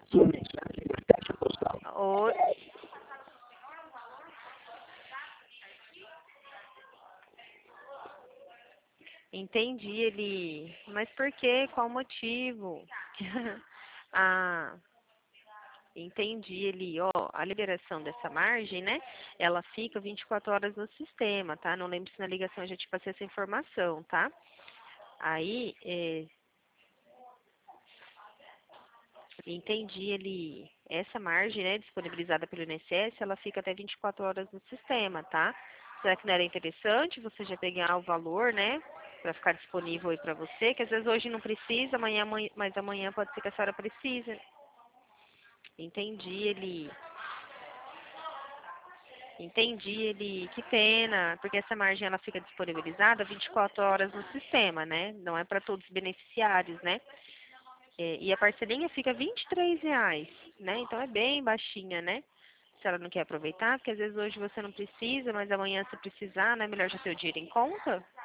Sua mensagem na caixa postal. Oi. Entendi, ele. Mas por quê? Qual o motivo? Ah, entendi, ele. Ó, a liberação dessa margem, né? Ela fica 24 horas no sistema, tá? Não lembro se na ligação eu já te passei essa informação, tá? Aí, entendi, ele. Essa margem, né, disponibilizada pelo INSS, ela fica até 24 horas no sistema, tá? Será que não era interessante você já pegar o valor, né, para ficar disponível aí para você? Que às vezes hoje não precisa, mas amanhã pode ser que a senhora precise. Entendi, ele. Entendi, ele. Que pena, porque essa margem ela fica disponibilizada 24 horas no sistema, né? Não é para todos os beneficiários, né? E a parcelinha fica R$ 23, né? Então é bem baixinha, né? Se ela não quer aproveitar, porque às vezes hoje você não precisa, mas amanhã se precisar, né? Melhor já ter o dinheiro em conta.